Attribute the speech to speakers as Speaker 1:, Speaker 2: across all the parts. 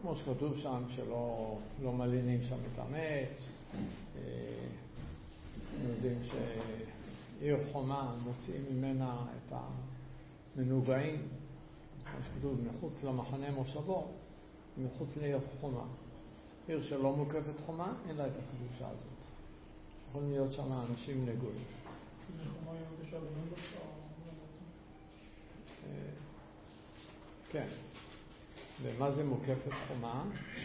Speaker 1: כמו שכתוב שם, שלא מלינים שם את המת. יודעים שעיר חומה מוציאים ממנה את המנוגעים, כמו שכתוב, מחוץ למחנה מושבו, מחוץ לעיר חומה. עיר שלא מוקפת חומה, אין לה את הקדושה הזאת. יכולים להיות שם אנשים נגועים. כן. ומה זה מוקפת חומה?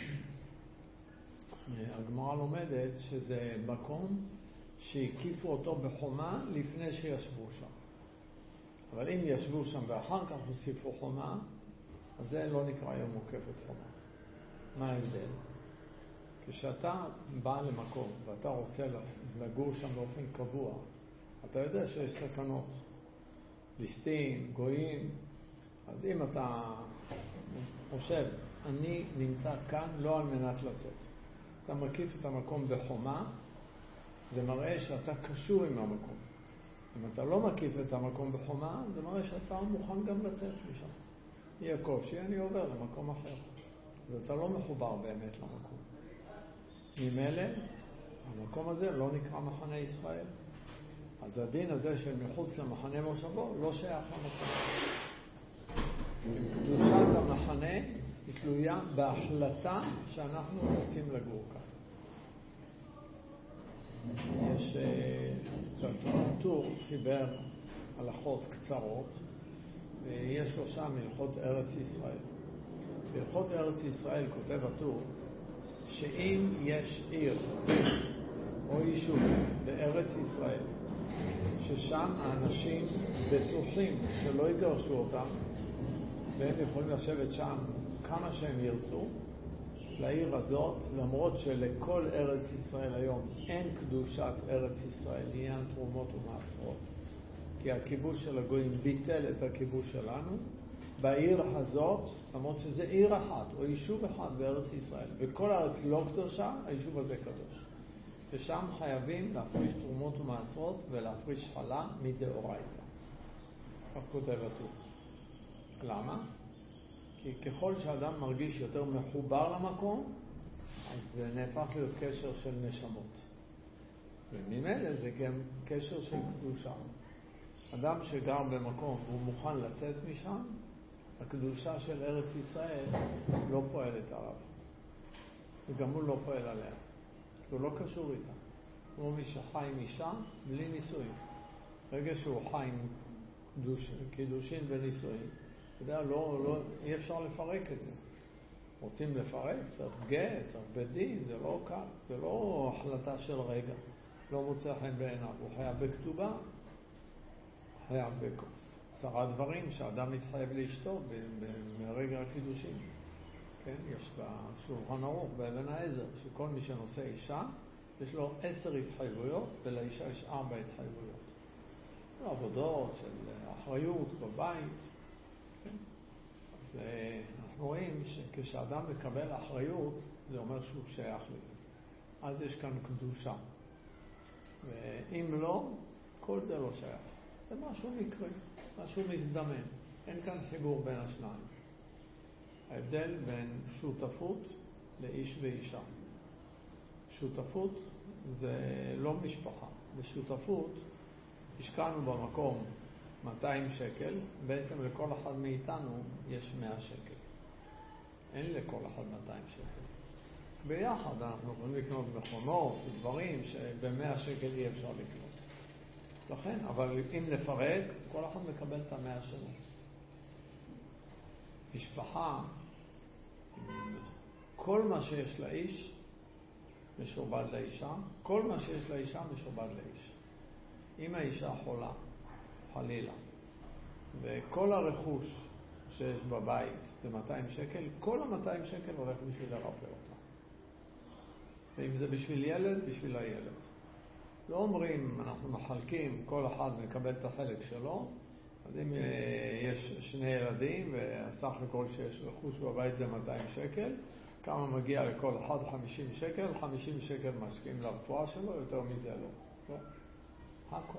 Speaker 1: הגמרא לומדת שזה מקום שהקיפו אותו בחומה לפני שישבו שם. אבל אם ישבו שם ואחר כך הוסיפו חומה, אז זה לא נקרא יום מוקפת חומה. מה ההבדל? כשאתה בא למקום ואתה רוצה לגור שם באופן קבוע, אתה יודע שיש סכנות, ליסטים, גויים. אז אם אתה חושב, אני נמצא כאן לא על מנת לצאת, אתה מקיף את המקום בחומה, זה מראה שאתה קשור עם המקום. אם אתה לא מקיף את המקום בחומה, זה מראה שאתה מוכן גם לצאת משם. יהיה קושי, אני עובר למקום אחר. אז אתה לא מחובר באמת למקום. ממילא, המקום הזה לא נקרא מחנה ישראל. אז הדין הזה של מחוץ למחנה מושבו לא שייך למקום. קדושת המחנה היא תלויה בהחלטה שאנחנו רוצים לגור כאן. יש טור חיבר הלכות קצרות, ויש לו שם הלכות ארץ ישראל. בהלכות ארץ ישראל כותב הטור שאם יש עיר או יישוב בארץ ישראל ששם האנשים בטוחים שלא יגרשו אותם והם יכולים לשבת שם כמה שהם ירצו, לעיר הזאת, למרות שלכל ארץ ישראל היום אין קדושת ארץ ישראל לעניין תרומות ומעשרות, כי הכיבוש של הגויים ביטל את הכיבוש שלנו, בעיר הזאת, למרות שזה עיר אחת או יישוב אחד בארץ ישראל, וכל הארץ לא קדושה, היישוב הזה קדוש. ושם חייבים להפריש תרומות ומעשרות ולהפריש חלה מדאורייתא. כך כותב הטור. למה? כי ככל שאדם מרגיש יותר מחובר למקום, אז זה נהפך להיות קשר של נשמות. וממילא זה גם קשר של קדושה. אדם שגר במקום והוא מוכן לצאת משם, הקדושה של ארץ ישראל לא פועלת עליו. וגם הוא לא פועל עליה. הוא לא קשור איתה. כמו מי שחי עם אישה בלי נישואים. ברגע שהוא חי עם קידושין ונישואים, אתה יודע, אי אפשר לפרק את זה. רוצים לפרק, צריך גט, צריך בית דין, זה לא קל, זה לא החלטה של רגע. לא מוצא חן בעיניו, הוא חייב בכתובה, חייב בעשרה דברים שאדם מתחייב לאשתו מרגע הקידושין. כן, יש בשולחן ערוך, באבן העזר, שכל מי שנושא אישה, יש לו 10 התחייבויות, ולאישה יש 4 התחייבויות. עבודות של אחריות בבית. כן? אז אנחנו רואים שכשאדם מקבל אחריות, זה אומר שהוא שייך לזה. אז יש כאן קדושה. ואם לא, כל זה לא שייך. זה משהו מקרי, משהו מזדמן. אין כאן חיבור בין השניים. ההבדל בין שותפות לאיש ואישה. שותפות זה לא משפחה. בשותפות השקענו במקום 200 שקל, בעצם לכל אחד מאיתנו יש 100 שקל. אין לכל אחד 200 שקל. ביחד אנחנו יכולים לקנות מכונות, דברים שב100 שקל אי אפשר לקנות. לכן, אבל אם נפרק, כל אחד מקבל את 100 שלו. משפחה, כל מה שיש לאיש משובד לאישה, כל מה שיש לאישה משובד לאיש. אם האישה חולה, חלילה, וכל הרכוש שיש בבית זה 200 שקל, כל ה-200 שקל הולך בשביל לרפא אותה. ואם זה בשביל ילד, בשביל הילד. לא אומרים, אנחנו מחלקים, כל אחד מקבל את החלק שלו, אז אם יש 2 ילדים, והסך הכל שיש רכוש בבית זה 200 שקל, כמה מגיע לכל אחד? 50 שקל, 50 שקל משקיעים לרפואה שלו, יותר מזה לא. לא. הכל.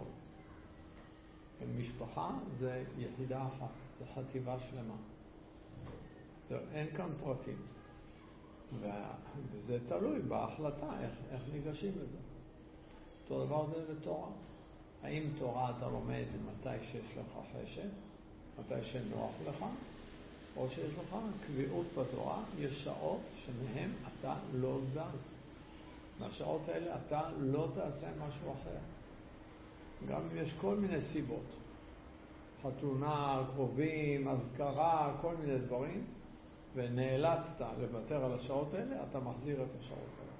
Speaker 1: משפחה זה יחידה אחת, זה חטיבה שלמה. אין כאן פרטים. וזה תלוי בהחלטה, איך ניגשים לזה. אותו דבר זה בתורה. האם תורה אתה לומד מתי שיש לך חשק, מתי שנוח לך, או שיש לך קביעות בתורה, יש שעות שמהם אתה לא זז. מהשעות האלה אתה לא תעשה משהו אחר. גם אם יש כל מיני סיבות, חתונה, קרובים, אזכרה, כל מיני דברים, ונאלצת לוותר על השעות האלה, אתה מחזיר את השעות האלה.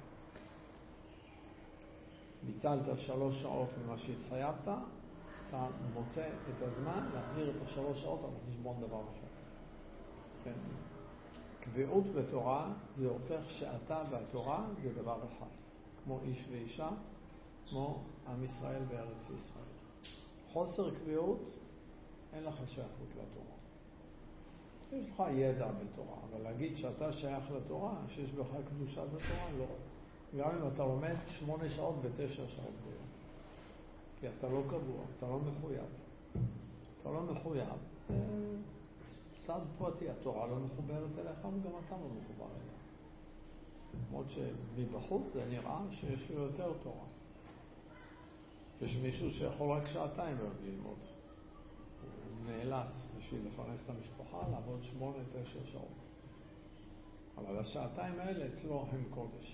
Speaker 1: ביטלת 3 שעות ממה שהתחייבת, אתה מוצא את הזמן להחזיר את 3 שעות על חשבון דבר אחר. כן. קביעות בתורה זה הופך שאתה והתורה זה דבר אחד, כמו איש ואישה, כמו עם ישראל בארץ ישראל. חוסר קביעות, אין לך שייכות לתורה. יש לך ידע בתורה, אבל להגיד שאתה שייך לתורה, שיש בך קדושת התורה, לא. גם אם אתה לומד 8 שעות ו9 שעות ביום. כי אתה לא קבוע, אתה לא מחויב. אתה לא מחויב. צד פרטי, התורה לא מחוברת אליך, וגם אתה לא מחובר אליה. למרות שמבחוץ זה נראה שיש לו יותר תורה. יש מישהו שיכול רק 2 שעתיים ללמוד. הוא נאלץ בשביל לפרנס את המשפחה לעבוד 8-9 שעות. אבל 2 שעתיים האלה אצלו הם קודש.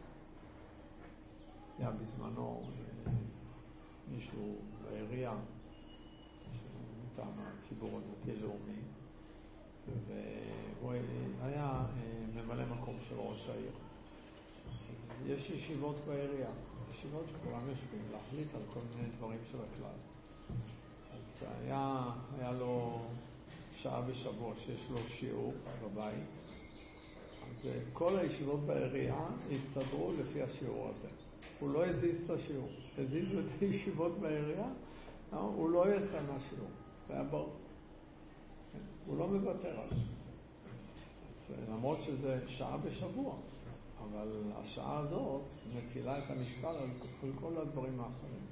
Speaker 1: היה בזמנו מישהו בעירייה מטעם הציבור הדתי-לאומי, והוא היה ממלא מקום של ראש העיר. אז יש ישיבות בעירייה, ישיבות שכולם יושבים להחליט על כל מיני דברים של הכלל. אז היה לו שעה בשבוע שיש לו שיעור בבית, אז כל הישיבות בעירייה הסתדרו לפי השיעור הזה. הוא לא הזיז את השיעור, הזיזו את הישיבות בעירייה, הוא לא יצא מהשיעור, זה היה ברור. הוא לא מוותר על זה. למרות שזה שעה בשבוע, אבל השעה הזאת מטילה את המשקל על כל הדברים האחרים.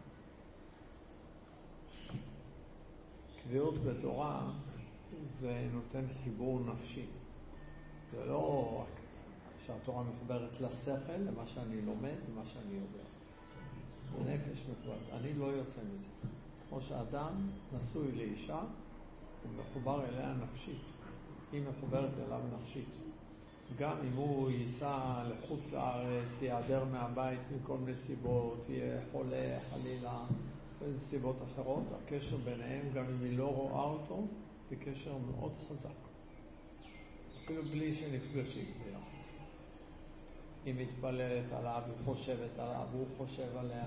Speaker 1: קביעות בתורה זה נותן חיבור נפשי. זה לא רק שהתורה מחוברת לשכל, למה שאני לומד, למה שאני יודע. הנפש מחוברת. אני לא יוצא מזה. כמו שאדם נשוי לאישה, הוא מחובר אליה נפשית. היא מחוברת אליו נפשית. גם אם הוא ייסע לחוץ לארץ, ייעדר מהבית מכל מיני סיבות, יהיה חולה, חלילה, איזה סיבות אחרות, הקשר ביניהם, גם אם היא לא רואה אותו, זה קשר מאוד חזק. אפילו בלי שנפגשים ביחד. היא מתפללת עליו, היא חושבת עליו, הוא חושב עליה.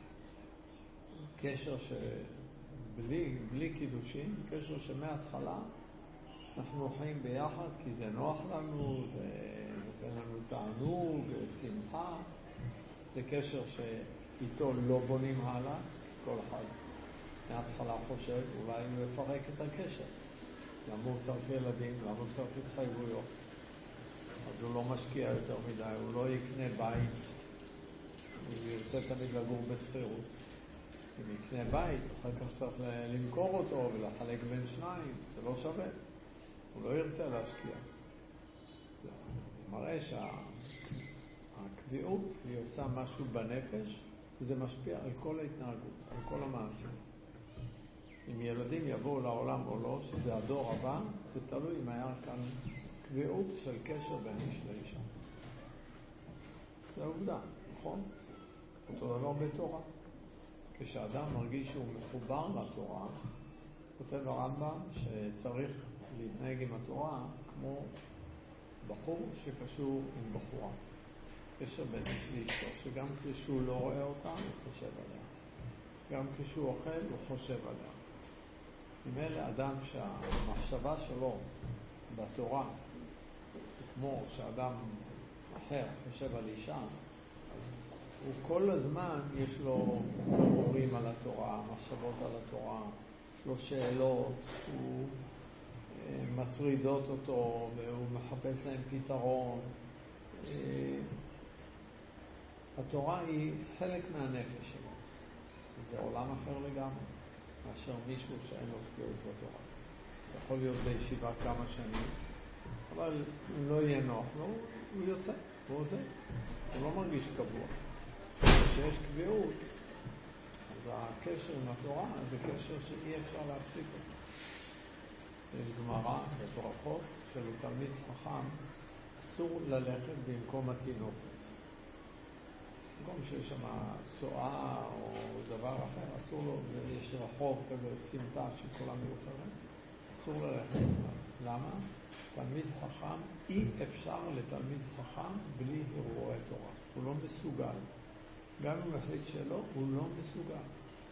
Speaker 1: קשר שבלי קידושים, קשר שמההתחלה אנחנו חיים ביחד כי זה נוח לנו, זה נותן לנו תענוג, שמחה. זה קשר שאיתו לא בונים הלאה, כל אחד מההתחלה חושב, אולי הוא יפרק את הקשר. למה הוא צריך ילדים, למה הוא צריך התחייבויות. אז הוא לא משקיע יותר מדי, הוא לא יקנה בית, הוא ירצה תמיד לגור בסחירות. אם יקנה בית, אחר כך צריך למכור אותו ולחלק בין 2, זה לא שווה. הוא לא ירצה להשקיע. זה מראה שהקביעות היא עושה משהו בנפש, וזה משפיע על כל ההתנהגות, על כל המעשים. אם ילדים יבואו לעולם או לא, שזה הדור הבא, זה תלוי אם היה כאן קביעות של קשר בין איש לאישה. זה עובדה, נכון? אותו דבר בתורה. כשאדם מרגיש שהוא מחובר לתורה, כותב הרמב"ם שצריך להתנהג עם התורה כמו בחור שקשור עם בחורה. קשר בין איש לאשתו, שגם כשהוא לא רואה אותה, הוא חושב עליה. גם כשהוא אוכל, הוא חושב עליה. אם אלה אדם שהמחשבה שלו בתורה, כמו שאדם אחר חושב על אישה, אז הוא כל הזמן יש לו דיבורים על התורה, מחשבות על התורה, יש לו שאלות, הוא מטרידות אותו והוא מחפש להם פתרון. התורה היא חלק מהנפש שלו. זה עולם אחר לגמרי, מאשר מישהו שאין לו קביעות בתורה. יכול להיות בישיבה כמה שנים, אבל אם לא יהיה נוח לו, הוא יוצא, הוא עוזר. הוא לא מרגיש קבוע. כשיש קביעות, אז הקשר עם התורה זה קשר שאי אפשר להפסיק אותו. יש גמרא וברכות שלתלמיד חכם אסור ללכת במקום התינוקת. במקום שיש שם צואה או דבר אחר, אסור לו, ויש רחוב כזה, סמטה שכולם מיוחרים, אסור ללכת. למה? תלמיד חכם, אי אפשר לתלמיד חכם בלי אירועי תורה. הוא לא מסוגל. גם אם החליט שלא, הוא לא מסוגל.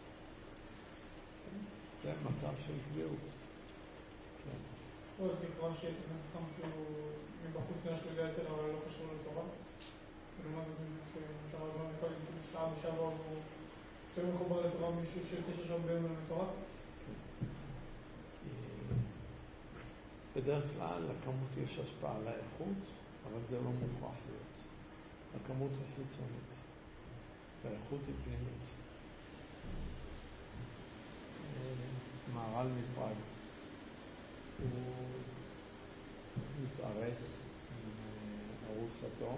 Speaker 1: זה מצב של קביעות.
Speaker 2: עוד לכאורה שיהיה תלמיד חכם שהוא מבחוץ נראה יודע יותר, אבל לא קשור לתורה. ולמה זה שאתה רואה יכול להיות שעה בשבוע הוא יותר מחובר לתורה מישהו ש9 שעות ביום לתורה?
Speaker 1: בדרך כלל לכמות יש השפעה על האיכות, אבל זה לא מוכרח להיות. הכמות היא חיצונית, והאיכות היא פנימית. מהר"ל מפראג, הוא מתארס עם ארוסתו,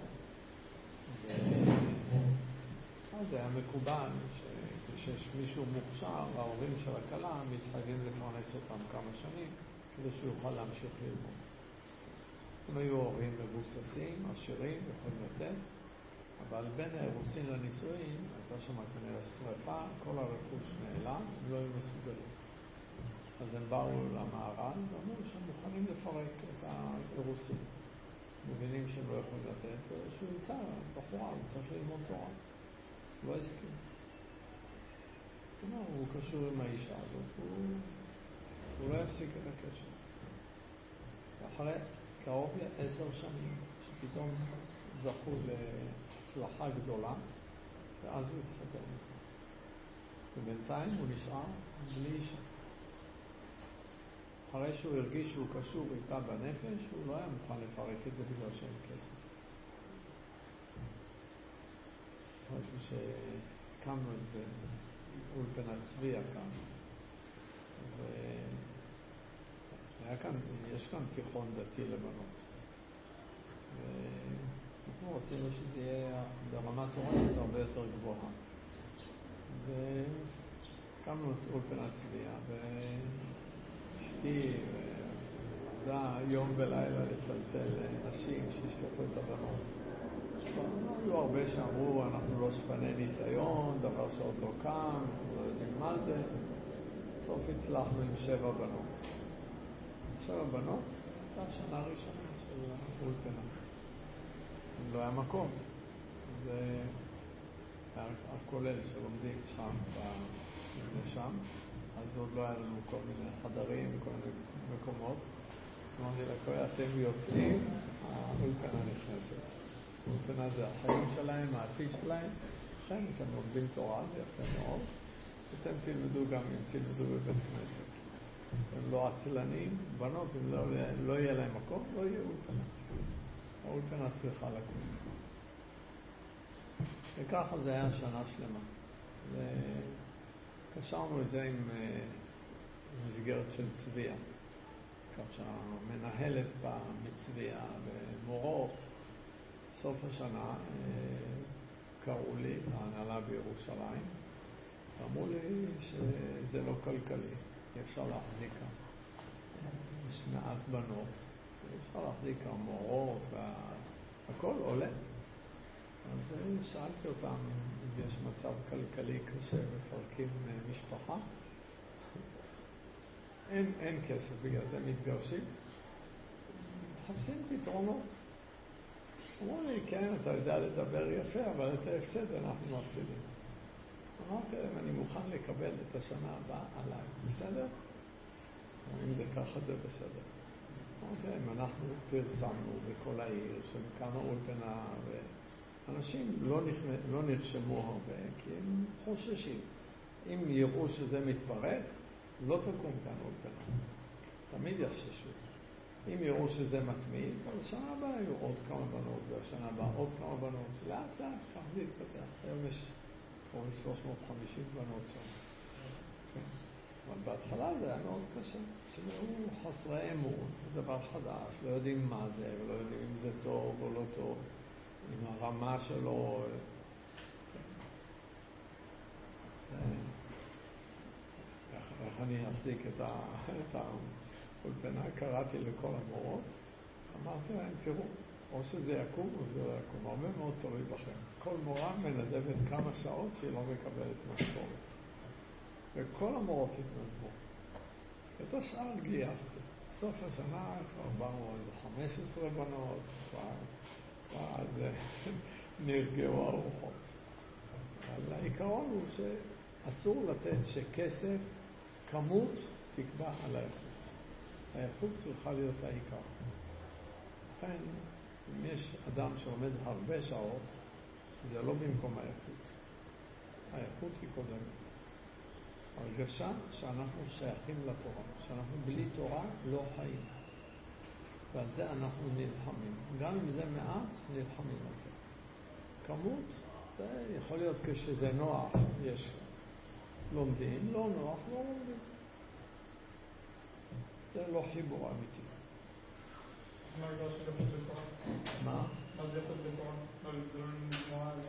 Speaker 1: אז היה מקובל שכשיש מישהו מוכשר, ההורים של הכלה מתחייבים לפרנס אותם כמה שנים, כדי שהוא יוכל להמשיך ללמוד. הם היו הורים מבוססים, עשירים, יכולים לתת, אבל בין האירוסין לנישואין, הייתה שם כנראה שריפה, כל הרכוש נעלם, הם לא היו מסוגלים. אז הם באו למהר"ל ואמרו שהם מוכנים לפרק את האירוסין. מבינים שהם לא יכולים לתת, שהוא ימצא בחורה, הוא צריך ללמוד תורה. הוא לא הסכים. הוא קשור עם האישה הזאת, הוא לא יפסיק את הקשר. ואחרי קרוב ל10 שנים, שפתאום זכו להצלחה גדולה, ואז הוא התחתן. ובינתיים הוא נשאר בלי אישה. אחרי שהוא הרגיש שהוא קשור איתה בנפש, הוא לא היה מוכן לפרק את זה בגלל שאין כסף. חשבו שקמנו את אולפנת צביה כאן. אז יש כאן תיכון דתי לבנות. ואנחנו רצינו שזה יהיה ברמת תורנית הרבה יותר גבוהה. אז קמנו את אולפנת צביה, ואשתי עבדה יום ולילה לצלצל נשים שישלחו את הבנות. היו הרבה שאמרו, אנחנו לא שפני ניסיון, דבר שעוד לא קם, אנחנו לא יודעים מה זה. בסוף הצלחנו עם 7 בנות. 7 בנות, הייתה השנה הראשונה של האולפנה. לא היה מקום. זה הכולל שלומדים שם, שם. אז עוד לא היה לנו כל מיני חדרים וכל מיני מקומות. אמרתי לה, אתם יוצאים, האולפנה נכנסת. האולפנה זה החיים שלהם, העתיד שלהם. לכן אתם לומדים תורה, זה יפה מאוד. אתם תלמדו גם אם תלמדו בבית כנסת. הם לא עצלנים, בנות, אם לא יהיה להם מקום, לא יהיה אולפנה. האולפנה צריכה לקום. וככה זה היה שנה שלמה. וקשרנו את זה עם מסגרת של צביה. כך שהמנהלת באה מצביה ומורות. סוף השנה קראו לי, ההנהלה בירושלים, ואמרו לי שזה לא כלכלי, אי אפשר להחזיק כאן. יש מעט בנות, אפשר להחזיק כאן מורות, והכל עולה. אז שאלתי אותם אם יש מצב כלכלי קשה מפרקים משפחה. אין כסף, בגלל זה מתגרשים. מחפשים פתרונות. אמרו לי, כן, אתה יודע לדבר יפה, אבל את ההפסד אנחנו מפסידים. אמרתי להם, אני מוכן לקבל את השנה הבאה עליי, בסדר? אם זה ככה, זה בסדר. אמרתי להם, אנחנו פרסמנו בכל העיר שקמה אולפנה, ואנשים לא נרשמו הרבה, כי הם חוששים. אם יראו שזה מתפרק, לא תקום כאן אולפנה. תמיד יחששו. אם יראו שזה מתמיד, אז שנה הבאה יהיו עוד כמה בנות, והשנה הבאה עוד כמה בנות. לאט לאט כך זה יתפתח. היום יש 350 בנות שם. כן. אבל בהתחלה זה היה מאוד קשה. שהיו חסרי אמון, זה דבר חדש, לא יודעים מה זה, ולא יודעים אם זה טוב או לא טוב, עם הרמה שלו. איך אני אעסיק את האולפנה? קראתי לכל המורות, אמרתי להם, תראו, או שזה יקום או זה לא יקום, הרבה מאוד תלוי בכם. כל מורה מנדבת כמה שעות שהיא לא מקבלת משכורת. וכל המורות התנדבו. את השאר גייסתי. בסוף השנה כבר באו 15 בנות, ואז נרגעו הרוחות. אבל העיקרון הוא שאסור לתת שכסף, כמות, תקבע על האיכות. האיכות צריכה להיות העיקר. לכן, אם יש אדם שעומד הרבה שעות, זה לא במקום האיכות. האיכות היא קודמת. הרגשה שאנחנו שייכים לתורה, שאנחנו בלי תורה לא חיים. ועל זה אנחנו נלחמים. גם אם זה מעט, נלחמים על זה. כמות, זה יכול להיות כשזה נוח, יש לומדים, לא נוח, לא לומדים. זה לא חיבור אמיתי.
Speaker 2: מה זה איכות בתורה?
Speaker 1: מה?
Speaker 2: מה זה איכות בתורה? זה לא נגמרה על...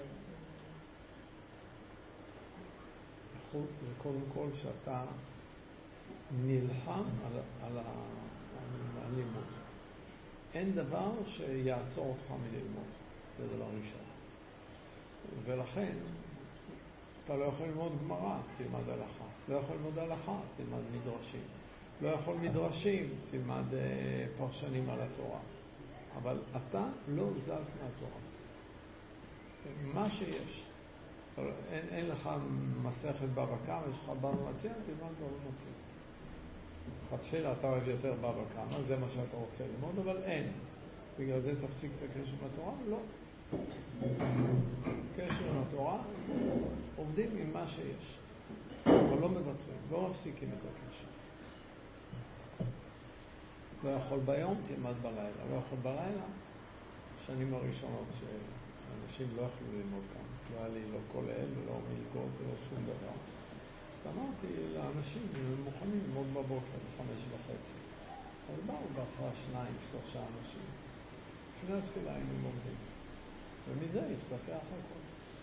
Speaker 1: איכות זה קודם כל שאתה נלחם על הלימוד. אין דבר שיעצור אותך מללמוד. זה דבר ראשון. ולכן, אתה לא יכול ללמוד גמרא, תלמד הלכה. לא יכול ללמוד הלכה, תלמד מדרשים. לא יכול מדרשים, תלמד פרשנים על התורה. אבל אתה לא זז מהתורה. מה שיש. אין לך מסכת בבא קמא, יש לך בבא מציעא, תלמד בבא מציעא. חדשלה אתה אוהב יותר בבא קמא, זה מה שאתה רוצה ללמוד, אבל אין. בגלל זה תפסיק את הקשר עם התורה? לא. קשר עם התורה, עובדים עם מה שיש. אבל לא מבטרים, לא מפסיקים את הקשר. לא יכול ביום, תלמד בלילה. לא יכול בלילה, שנים הראשונות שאנשים לא יכלו ללמוד כאן. לא היה לי לא כולל ולא מלגות ולא שום דבר. אמרתי לאנשים, הם מוכנים ללמוד בבוקר, 5:30. אז באו בהתחלה 2-3 אנשים. לפני התפילה היינו לומדים. ומזה התפתח הכל.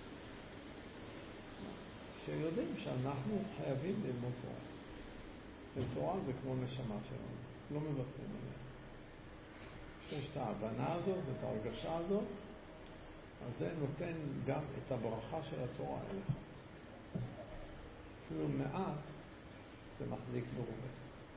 Speaker 1: שיודעים שאנחנו חייבים ללמוד תורה. ותורה זה כמו נשמה שלנו. לא מבטרים עליה. כשיש את ההבנה הזאת ואת ההרגשה הזאת, אז זה נותן גם את הברכה של התורה אליך. אפילו מעט זה מחזיק ברובה.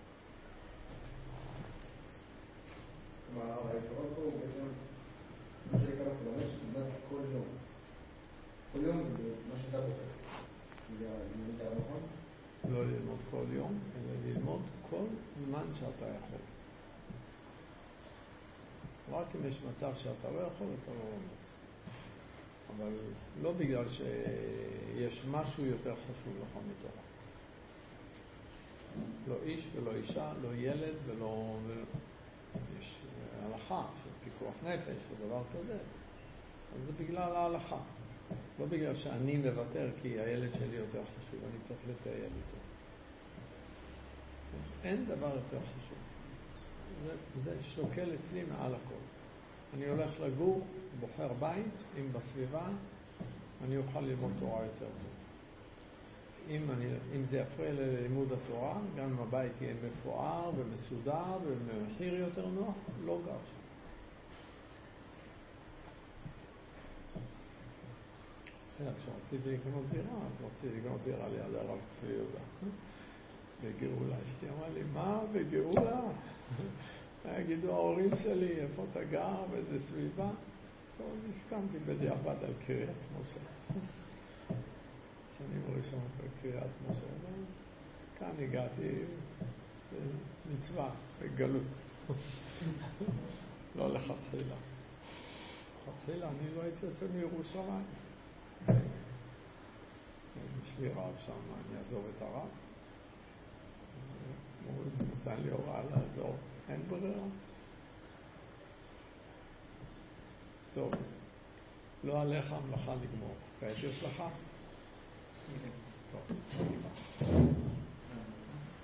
Speaker 3: כלומר, העיקרון פה הוא בעצם מה שנקרא לחלומש, ללמוד כל יום. כל יום זה מה שאתה בוחר. זה מידע נכון?
Speaker 1: לא ללמוד כל יום, אלא ללמוד כל זמן שאתה יכול. רק אם יש מצב שאתה לא יכול, אתה לא לומד. אבל לא בגלל שיש משהו יותר חשוב לך מתורה. לא איש ולא אישה, לא ילד ולא... יש הלכה של פיקוח נפש או דבר כזה. אז זה בגלל ההלכה. לא בגלל שאני מוותר כי הילד שלי יותר חשוב, אני צריך לטייל איתו. אין דבר יותר חשוב. זה שוקל אצלי מעל הכל. אני הולך לגור, בוחר בית, אם בסביבה, אני אוכל ללמוד תורה יותר טוב. אם זה יפריע ללימוד התורה, גם אם הבית יהיה מפואר ומסודר ובמחיר יותר נוח, לא גר שם. כשרציתי לקנות דירה, אז רציתי לקנות דירה ליד הרב צבי יהודה. בגאולה, אשתי אמרה לי, מה בגאולה? יגידו ההורים שלי, איפה אתה גר, באיזה סביבה? טוב, הסכמתי בדיעבד על קריית משה. שנים ראשונות על קריית משה. כאן הגעתי מצווה, בגלות. לא לחתחילה. חתחילה, אני לא הייתי יוצא מירושלים. יש לי רב שם, אני אעזוב את הרב. הוא נתן לי הוראה לעזור. אין ברירה. טוב, לא עליך המלאכה לגמור. כעת יש לך? טוב.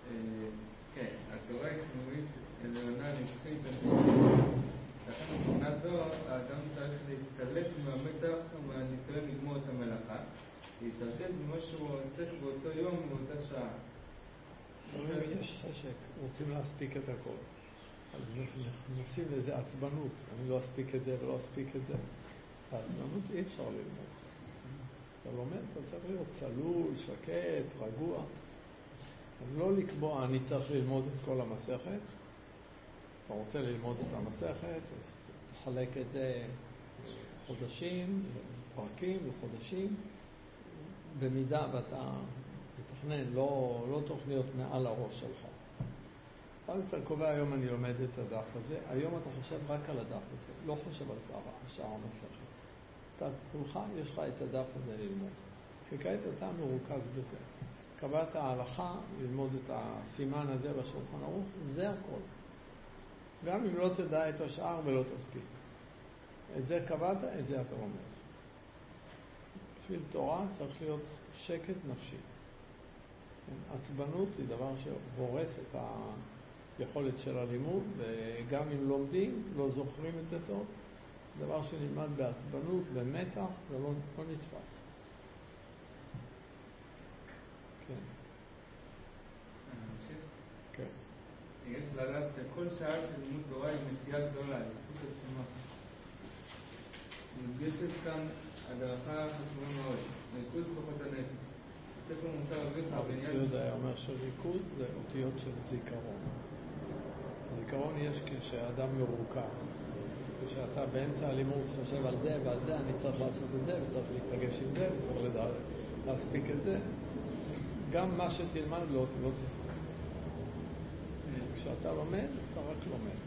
Speaker 4: כן, התורה היא תנועית עליונה נצחית, לכן מבחינה זו האדם צריך להסתלק מהמתח ומהניסיון לגמור את המלאכה, להתרכז במה שהוא עוסק באותו יום ובאותה שעה.
Speaker 1: יש חשק, רוצים להספיק את הכל, אז נכנסים לאיזה עצבנות, אני לא אספיק את זה ולא אספיק את זה. העצבנות אי אפשר ללמוד. אתה לומד, אתה צריך להיות צלול, שקט, רגוע. אז לא לקבוע, אני צריך ללמוד את כל המסכת. אתה רוצה ללמוד את המסכת, אז תחלק את זה לחודשים, לפרקים, לחודשים, במידה ואתה מתכנן, לא תוכניות מעל הראש שלך. אז אתה קובע, היום אני לומד את הדף הזה, היום אתה חושב רק על הדף הזה, לא חושב על שאר המסכת. אתה כולך, יש לך את הדף הזה ללמוד. וכעת אתה מרוכז בזה. קבעת ההלכה, ללמוד את הסימן הזה בשולחן ערוך, זה הכל. גם אם לא תדע את השאר ולא תספיק. את זה קבעת, את זה אתה לומד. בשביל תורה צריך להיות שקט נפשי. עצבנות היא דבר שהורס את היכולת של הלימוד, וגם אם לומדים, לא זוכרים את זה טוב. דבר שנלמד בעצבנות, במתח, זה לא נתפס. כן. כן.
Speaker 4: יש לדעת שכל שעה של לימוד תורה היא משיאה גדולה, היא זכות עצומה. מודגשת כאן הדרכה חשובה מאוד, ריכוז כוחות הנפש. ספר מוסר אביך בעניין...
Speaker 1: יהודה אומר שריכוז זה אותיות של זיכרון. זיכרון יש כשאדם מרוכז. כשאתה באמצע הלימוד חושב על זה ועל זה, אני צריך לעשות את זה וצריך להתרגש עם זה וצריך להספיק את זה. גם מה שתלמד לא תזכור. כשאתה לומד, אתה רק לומד.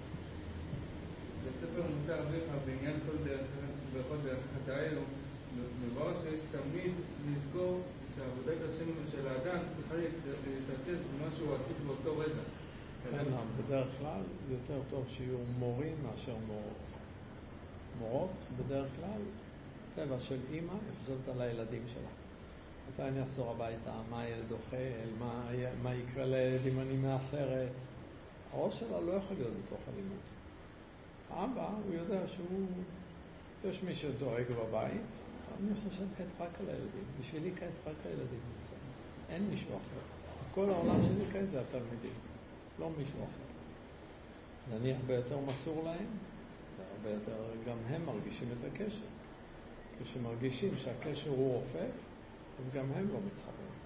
Speaker 4: בספר מוסר אביך בעניין בכל דרך חטאינו, מבואר שיש תמיד לזכור שעבודת השם של האדם צריכה להתרכז במה שהוא עסוק באותו רגע.
Speaker 1: כן, בדרך כלל יותר טוב שיהיו מורים מאשר מורות. מורות בדרך כלל טבע של אימא, חושבת על הילדים שלה. מתי אני אחזור הביתה, מה הילד אוכל, מה יקרה לילד אם אני מאחרת. הראש שלה לא יכול להיות בתוך הלימוד. האבא, הוא יודע יש מי שדואג בבית, אני חושב כעת רק על הילדים. בשבילי כעת רק הילדים נמצאים. אין מישהו אחר. כל העולם שלי כעת זה התלמידים. לא מישהו אחר. אני הרבה יותר מסור להם, הרבה יותר, גם הם מרגישים את הקשר. כשמרגישים שהקשר הוא רופף, אז גם הם לא מתחברים.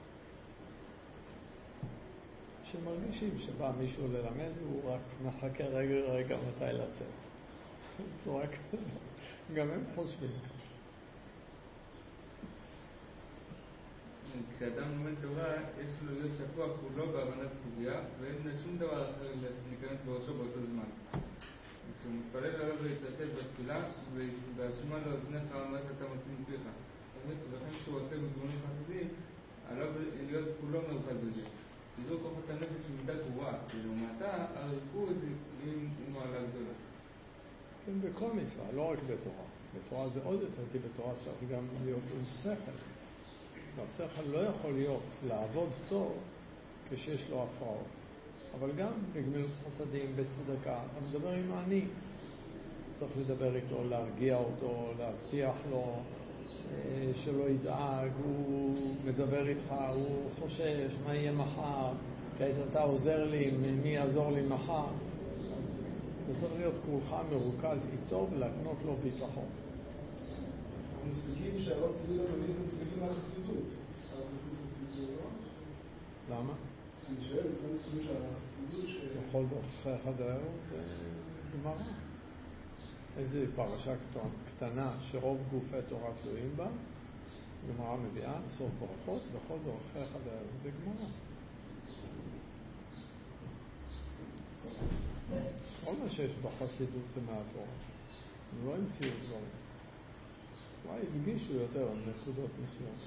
Speaker 1: כשמרגישים שבא מישהו ללמד, הוא רק מחכה רגע מתי לצאת. בצורה כזאת. גם הם חושבים ככה.
Speaker 4: כשאדם לומד תורה, יש לו להיות שקוע כולו בהבנת סוגיה, ואין שום דבר אחר להיכנס בראשו באותו זמן. כשהוא מתפלל עליו להתרכז בתפילה, והשמע לאוזניך מה שאתה מוציא מפיך. וכן כשהוא עושה בגמולים חסידים, עליו להיות כולו מרוכז בזה. סידור כוחות הנפש היא מידה גבוהה, ולעומתה הריכוז היא מעלה גדולה.
Speaker 1: כן, בכל מצווה, לא רק בתורה. בתורה זה עוד יותר, כי בתורה צריך גם להיות עם שכל. והשכל לא יכול לעבוד טוב כשיש לו הפרעות. אבל גם בגמילות חסדים, בצדקה, אתה מדבר עם העני. צריך לדבר איתו, להרגיע אותו, להבטיח לו שלא ידאג, הוא מדבר איתך, הוא חושש, מה יהיה מחר, כעת אתה עוזר לי, מי יעזור לי מחר. אז זה צריך להיות כולך מרוכז איתו ולהקנות לו ביטחון.
Speaker 3: המושגים שהרב צבי למדי זה מושגים מהחסידות.
Speaker 1: למה?
Speaker 3: אני שואל, זה לא מושגים של החסידות
Speaker 1: בכל דרכי חדאינו זה גמרא. איזו פרשה קטנה שרוב גופי תורה תלויים בה, גמרא מביאה, סוף ברכות, בכל דרכי חדאינו זה גמרא. כל מה שיש בחסידות זה מהתורה. הם לא המציאו דברים. אולי הדגישו יותר נקודות מסוימות.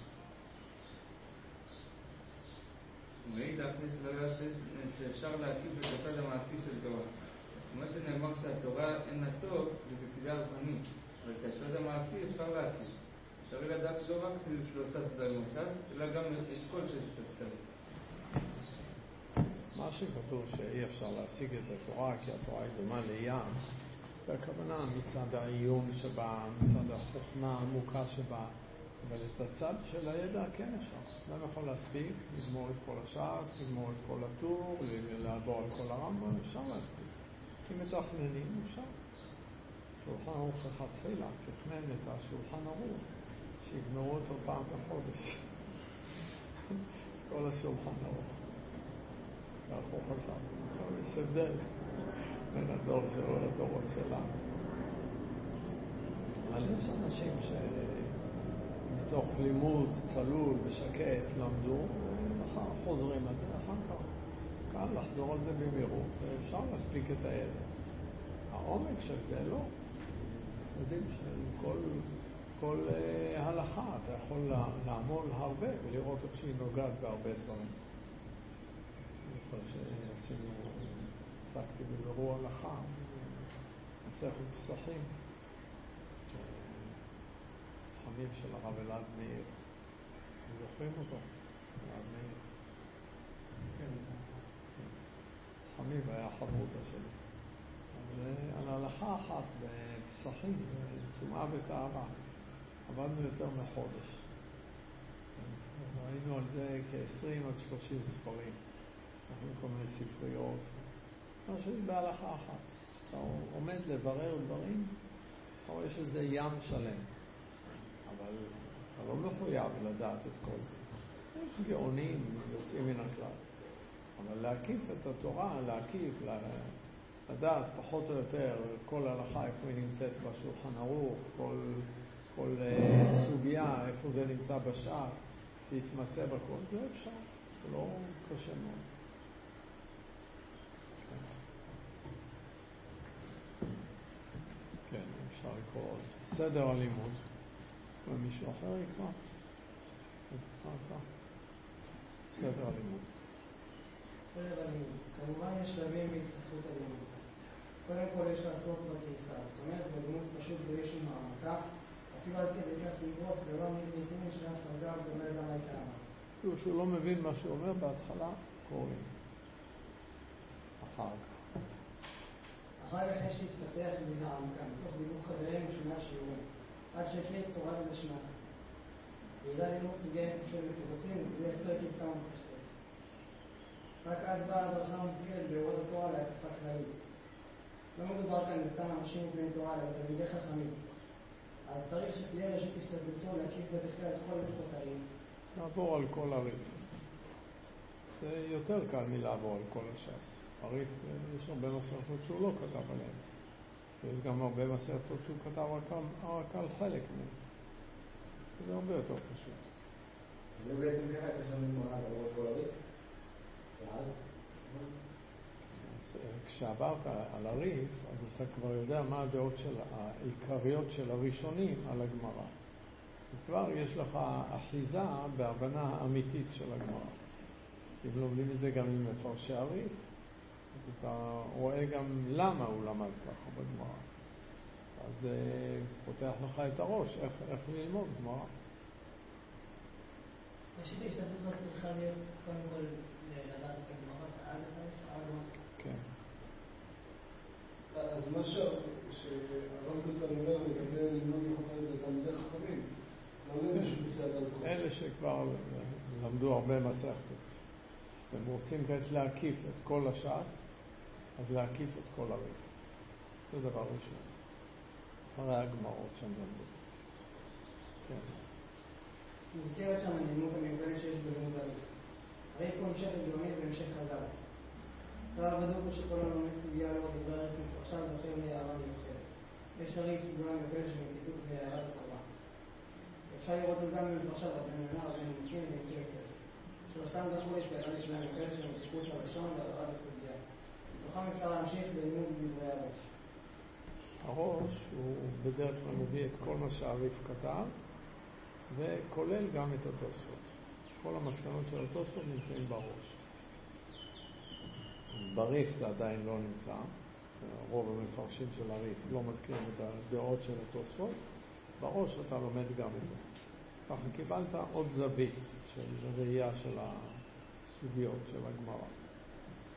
Speaker 4: ומאידך יש לדעת שאפשר להקיף את הצד המעשי של תורה. מה שנאמר שהתורה אין הסוף זה בצדה הרוחנית, אבל את הצד המעשי אפשר להקיף. אפשר לדעת שלא רק 3 צדדים בש"ס, אלא גם את כל 6 הצדדים.
Speaker 1: מה שכתוב שאי אפשר להשיג את התורה כי התורה היא דומה לים, והכוונה מצד העיון שבה, מצד החוכמה העמוקה שבה, אבל את הצד של הידע כן אפשר. אדם יכול להספיק, לגמור את כל הש"ס, לגמור את כל הטור, לעבור על כל הרמב"ם, אפשר להספיק. אם מתכננים, אפשר. שולחן ערוך אחד תחילה, תכנן את השולחן ערוך, שיגמרו אותו פעם בחודש. כל השולחן ערוך. כך הוא חשב. עכשיו יש הבדל בין הדור שלו לדורות שלנו. אבל יש אנשים שמתוך לימוד צלול ושקט למדו, ומחר חוזרים על זה אחר כך. קל לחזור על זה במהירות, ואפשר להספיק את הידע. העומק של זה לא. יודעים שכל הלכה אתה יכול לעמול הרבה ולראות איך שהיא נוגעת בהרבה דברים. אני חושב עסקתי בבירור הלכה, מסכת פסחים, חמיב של הרב אלעד מאיר. אתם זוכרים אותו? אלעד מאיר. כן. חמיב היה חברותא שלי. על ההלכה אחת בפסחים, טומאה וטהרה, עבדנו יותר מחודש. ראינו על זה כ-20 עד 30 ספרים. אנחנו כל מיני ספריות. משהו בהלכה אחת. אתה עומד לברר דברים, אתה רואה שזה ים שלם. אבל אתה לא מחויב לדעת את כל זה. יש גאונים יוצאים מן הכלל. אבל להקיף את התורה, לדעת פחות או יותר כל הלכה איפה היא נמצאת בשולחן ערוך, כל סוגיה איפה זה נמצא בש"ס, להתמצא בכל, זה אפשר, זה לא קשה מאוד. כן, אפשר לקרוא עוד. סדר הלימוד. ומישהו אחר יקרא? סדר הלימוד.
Speaker 5: סדר הלימוד. כמובן יש שלבים בהתפתחות הלימוד. קודם כל יש לעשות בקריסה. זאת אומרת, בלימוד פשוט בלי שום העמקה, אפילו עד כדי כך לגרוס ולא ניסינו שלהם חזר ולא ידע מה הייתה העמקה.
Speaker 1: שהוא לא מבין מה שהוא אומר בהתחלה, קוראים. אחר כך.
Speaker 5: אחר כך יש להתפתח בלי העמקה, מתוך דיבור חברים ושונה שיעורים, עד שהכיר צורה לדשנה. וידע לימוד סוגי של ותירוצים, ויחזור את כמה מסכתות. רק אז באה הברכה המוזכרת באורות התורה להתקפה כללית. לא מדובר כאן בסתם אנשים ובני תורה, אלא תלמידי חכמים. אז צריך שתהיה ראשית השתדלותו להקיף בתחילה את כל הלכות הרי"ף.
Speaker 1: לעבור על כל הרי"ף. זה יותר קל מלעבור על כל הש"ס. הרי"ף, יש הרבה מסכתות שהוא לא כתב עליהן. ויש גם הרבה מסכתות שהוא כתב רק על חלק מהם. זה הרבה יותר פשוט.
Speaker 3: זה בעצם ככה קשה ממונה לעבור על כל הרי"ף? ואז?
Speaker 1: כשעברת על הרי"ף, אז אתה כבר יודע מה הדעות העיקריות של הראשונים על הגמרא. אז כבר יש לך אחיזה בהבנה האמיתית של הגמרא. אם לומדים את זה גם עם מפרשי הרי"ף, אז אתה רואה גם למה הוא למד ככה בגמרא. אז זה פותח לך את הראש, איך ללמוד גמרא.
Speaker 5: ראשית ההשתדלות לא צריכה להיות קודם כל לדעת את הגמרות על הגמרא.
Speaker 1: כן.
Speaker 6: אז מה שהרב זלצן אומר לגבי לימוד הלכות זה תלמידי חכמים, לא למישהו בסייעת על כל.
Speaker 1: אלה שכבר למדו הרבה מסכתות. הם רוצים כעת להקיף את כל הש"ס, אז להקיף את כל הרי"ף. זה דבר ראשון. אחרי הגמרות שם למדו. כן.
Speaker 5: מוזכרת שם הלימוד המיוחדת שיש בלימוד הרי"ף. הרי"ף הוא המשך גאונית והמשך חז"ל. כלל בדוק הוא שכל הלומד סוגיה לא דברי הרי"ף מפרשיו זוכר להערה מיוחדת. יש לרי"ף סגולה מיוחדת של מתיקות והערת התורה. אפשר לראות זאת גם במפרשיו רבן יונה, רבן מסכין ומקיר הספר. שלושתם זכו להסתיירה לשמה מיוחדת של מתיקות הלשון והערת הסוגיה. מתוכם אפשר להמשיך בלימוד דברי הראש.
Speaker 1: הראש הוא בדרך כלל מביא את כל מה שהרי"ף כתב, וכולל גם את התוספות. כל המסקנות של התוספות נמצאים בראש. ברי"ף זה עדיין לא נמצא. רוב המפרשים של הרי"ף לא מזכירים את הדעות של התוספות. בראש אתה לומד גם את זה. ככה קיבלת עוד זווית של ראייה של הסוגיות של הגמרא.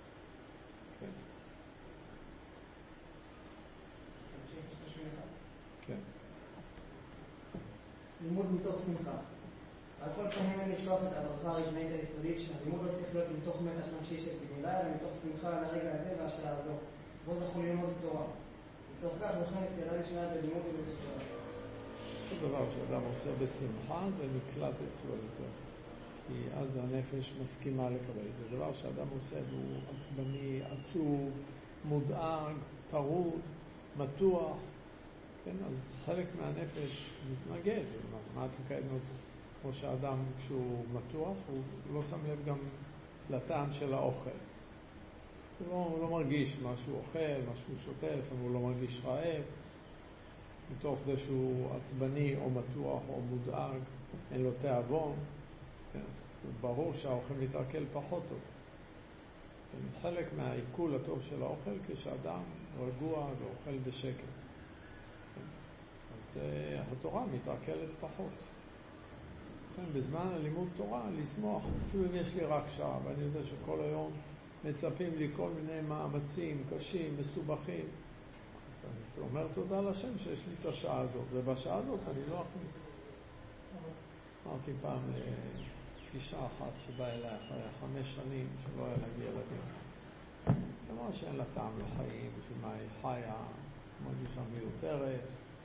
Speaker 5: לימוד מתוך שמחה. על כל פנים אין לשלוח את הברכה הרשמית היסודית שהלימוד לא צריך להיות מתוך מתח נפשי של גמילה, אלא מתוך שמחה על הרגע הזה והשעה הזו. בו זכו ללמוד תורה. מתוך כך זכו נציידה לשמוע בלימוד ובזכות.
Speaker 1: כל דבר שאדם עושה בשמחה זה נקלט אצלו יותר. כי אז הנפש מסכימה לקבל. זה דבר שאדם עושה והוא עצבני, עצוב, מודאג, טרוד, מתוח. כן, אז חלק מהנפש מתנגד. מה תקיינות? כמו שאדם כשהוא מתוח, הוא לא שם לב גם לטעם של האוכל. הוא לא מרגיש מה שהוא אוכל, מה שהוא שותה, לפעמים הוא לא מרגיש רעב. מתוך זה שהוא עצבני או מתוח או מודאג, אין לו תיאבון. כן, ברור שהאוכל מתעכל פחות טוב. חלק מהעיכול הטוב של האוכל כשאדם רגוע ואוכל בשקט. אז התורה מתעכלת פחות. בזמן הלימוד תורה לשמוח, אפילו אם יש לי רק שעה ואני יודע שכל היום מצפים לי כל מיני מאמצים קשים, מסובכים, אז אני אומר תודה לשם שיש לי את השעה הזאת, ובשעה הזאת אני לא אכניס. אמרתי פעם אישה אחת שבאה אליי אחרי 5 שנים שלא היה לה ילדים, אמרה שאין לה טעם לחיים, שמה היא חיה, מרגישה מיותרת.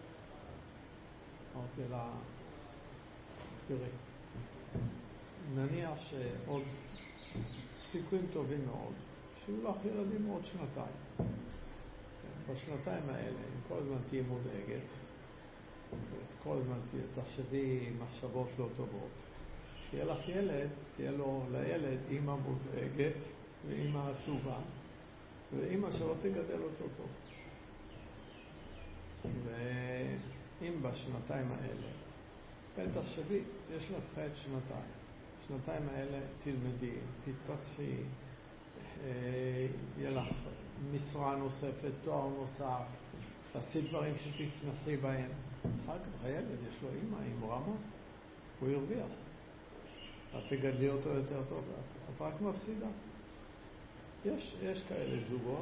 Speaker 1: אמרתי לה, תראי, נניח שעוד סיכויים טובים מאוד שיהיו לך ילדים עוד 2 שנתיים. בשנתיים האלה, אם כל הזמן תהיה מודאגת, כל הזמן תחשבי מחשבות לא טובות, שיהיה לך ילד, תהיה לו לילד אמא מודאגת ואמא עצובה ואמא שלא תגדל אותו טוב. ואם בשנתיים האלה, תחשבי, יש לך את 2 שנתיים האלה תלמדי, תתפתחי, יהיה לך משרה נוספת, תואר נוסף, תעשי דברים שתשמחי בהם. אחר כך הילד יש לו אמא עם רמה, הוא ירוויח. את תגדלי אותו יותר טוב, את רק מפסידה. יש כאלה זוגות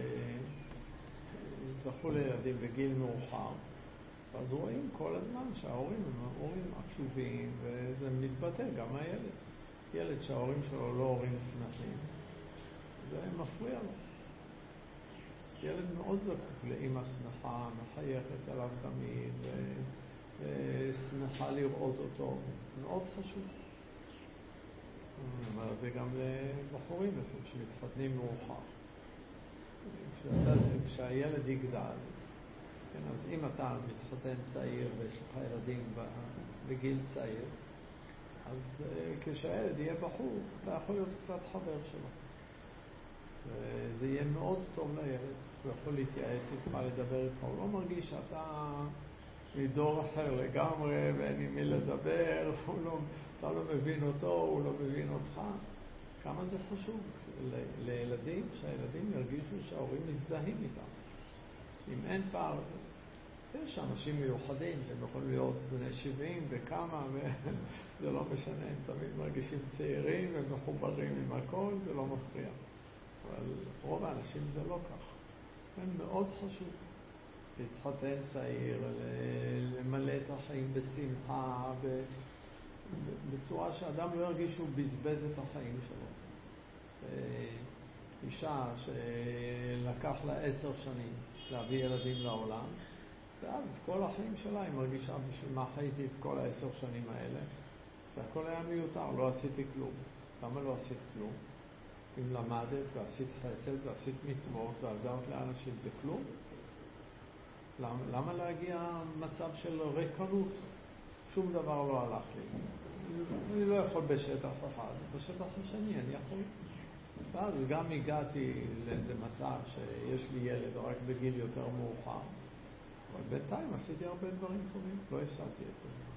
Speaker 1: שזכו לילדים בגיל מאוחר, אז רואים כל הזמן שההורים הם הורים עצובים, וזה מתבטא גם הילד. ילד שההורים שלו לא הורים שמחים, זה מפריע לו. ילד מאוד זקוק לאמא שמחה, מחייכת עליו תמיד, ושמחה לראות אותו. מאוד חשוב. אבל זה גם לבחורים לפעמים שמתחתנים מאוחר. כשהילד יגדל, כן, אז אם אתה מתחתן צעיר ויש לך ילדים בגיל צעיר, אז כשהילד יהיה בחור, אתה יכול להיות קצת חבר שלו. וזה יהיה מאוד טוב לילד. הוא יכול להתייעץ איתך, לדבר איתך. הוא לא מרגיש שאתה מדור אחר לגמרי ואין עם מי לדבר, אתה לא מבין אותו, הוא לא מבין אותך. כמה זה חשוב לילדים, שהילדים ירגישו שההורים מזדהים איתם. אם אין פער, יש אנשים מיוחדים שהם יכולים להיות בני 70 וכמה, וזה לא משנה, הם תמיד מרגישים צעירים ומחוברים עם הכל, זה לא מפריע. אבל רוב האנשים זה לא כך. הם מאוד חשוב להתחתן צעיר, למלא את החיים בשמחה, בצורה שאדם לא ירגיש שהוא בזבז את החיים שלו. אישה שלקח לה 10 שנים להביא ילדים לעולם, ואז כל החיים שלה היא מרגישה בשביל מה חייתי את כל 10 שנים האלה, והכל היה מיותר, לא עשיתי כלום. למה לא עשית כלום? אם למדת ועשית חסד ועשית מצוות ועזרת לאנשים, זה כלום? למה להגיע מצב של ריקנות? שום דבר לא הלך לי. אני לא יכול בשטח אחד, בשטח השני אני יכול. ואז גם הגעתי לאיזה מצב שיש לי ילד רק בגיל יותר מאוחר, אבל בינתיים עשיתי הרבה דברים טובים, לא הפסדתי את הזמן.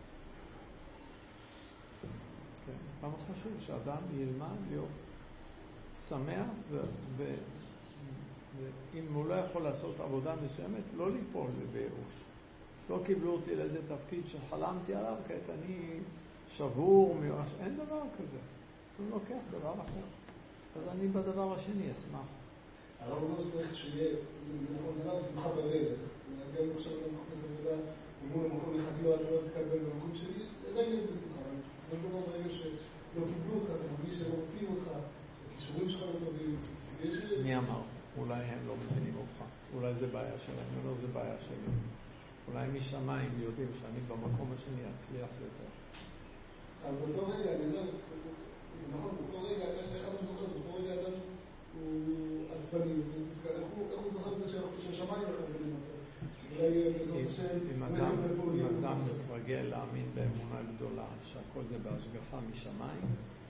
Speaker 1: כן, כמה חשוב שאדם ילמד להיות שמח, ואם הוא לא יכול לעשות עבודה מסוימת, לא ליפול בייאוש. לא קיבלו אותי לאיזה תפקיד שחלמתי עליו, כעת אני שבור, מיואש, אין דבר כזה. אני לוקח דבר אחר. אז אני בדבר השני אשמח.
Speaker 6: הרב לא צריך שיהיה, נכון, נראה שמחה בדרך. גם עכשיו אני מחפש עבודה, אמרו למקום אחד לא, אתה לא תקבל במקום שלי, עדיין להיות בשמחה. אבל בסופו של דבר ברגע שלא קיבלו אותך, אתה מרגיש שלא רוצים אותך, שהכישורים שלך לא טובים.
Speaker 1: מי אמר? אולי הם לא מבינים אותך. אולי זה בעיה שלהם, לא זה בעיה שלי. אולי משמיים יודעים שאני במקום השני אצליח יותר.
Speaker 6: אבל באותו רגע, אני אומר, נכון, באותו רגע, איך אתה זוכר? באותו רגע אדם הוא עצבני, איך הוא זוכר את זה שהשמיים מכוונים אותו? אם
Speaker 1: אדם מתרגל להאמין באמונה גדולה, שהכל זה בהשגחה משמיים,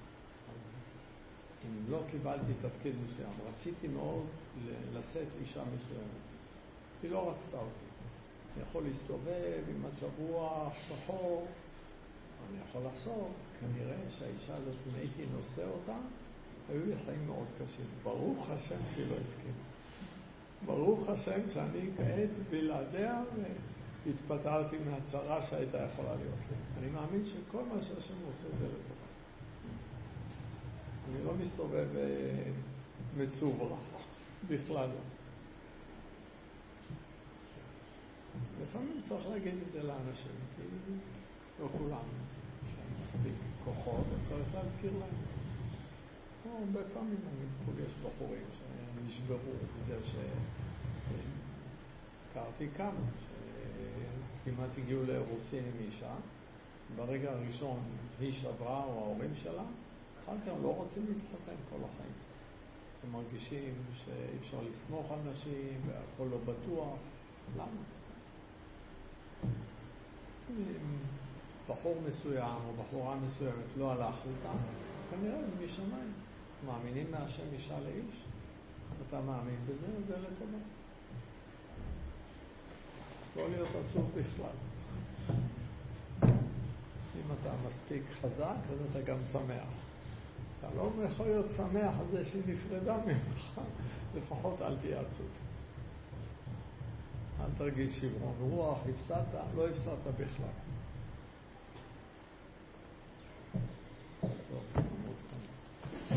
Speaker 1: אם לא קיבלתי תפקיד מסוים, רציתי מאוד לשאת אישה מסוימת. היא לא רצתה אותי. אני יכול להסתובב עם מצב רוח שחור, אני יכול לחשוב, כנראה שהאישה הזאת, אם הייתי נושא אותה, היו לי חיים מאוד קשים. ברוך השם שהיא לא הסכימה. ברוך השם שאני כעת בלעדיה והתפטרתי מהצרה שהייתה יכולה להיות לי. אני מאמין שכל מה שהשם עושה זה לטובה. אני לא מסתובב מצוברח, בכלל לא. לפעמים צריך להגיד את זה לאנשים, כי לא כולם יש להם מספיק כוחות, אז צריך להזכיר להם. הרבה פעמים אני פוגש בחורים שנשברו בזה שהכרתי כמה, שכמעט הגיעו לאירוסין עם אישה, ברגע הראשון היא שברה או ההורים שלה, אחר כך לא רוצים להתחתן כל החיים. הם מרגישים שאי אפשר לסמוך על נשים והכל לא בטוח. למה? אם בחור מסוים או בחורה מסוימת לא הלך איתה, כנראה זה משמיים. מאמינים מהשם אישה לאיש? אתה מאמין בזה, זה לטובה. לא להיות עצוב בכלל. אם אתה מספיק חזק, אז אתה גם שמח. אתה לא יכול להיות שמח על זה שהיא נפרדה ממך, לפחות אל תהיה עצוב. אל תרגיש שברון רוח, הפסדת, לא הפסדת בכלל.